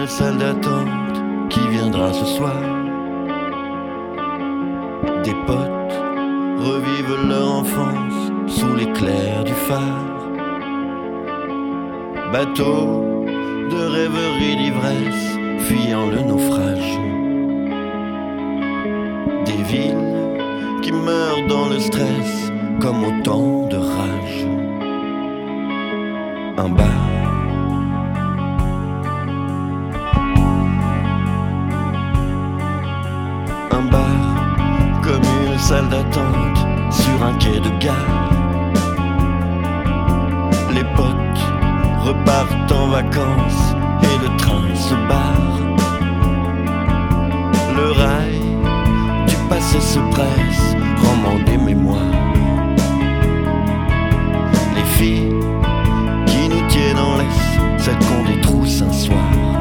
une salle d'attente qui viendra ce soir. Des potes revivent leur enfance sous l'éclair du phare. Bateau de rêverie d'ivresse fuyant le naufrage. Des villes qui meurent dans le stress comme autant de rage. Un bar, un bar comme une salle d'attente sur un quai de gare. Les potes repartent en vacances et le train se barre. Le rail du passé se presse, roman des mémoires. Les filles qui nous tiennent en laisse, celles qu'on détrousse un soir.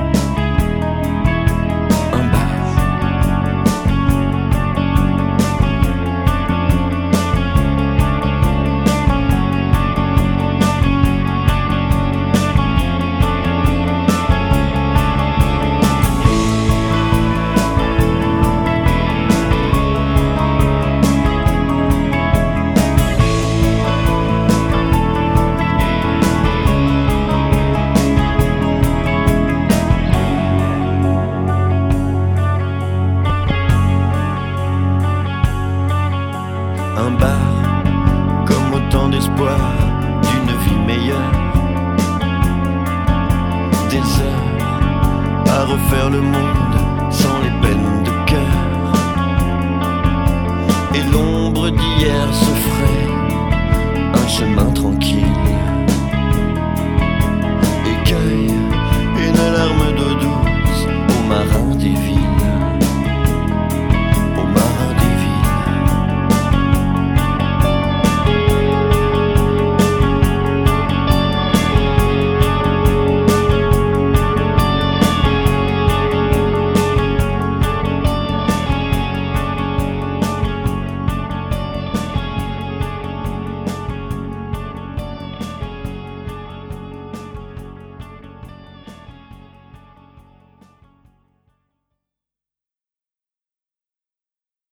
Un bar. Un bar, comme autant d'espoir d'une vie meilleure. Des heures à refaire le monde sans les peines de cœur. Et l'ombre d'hier se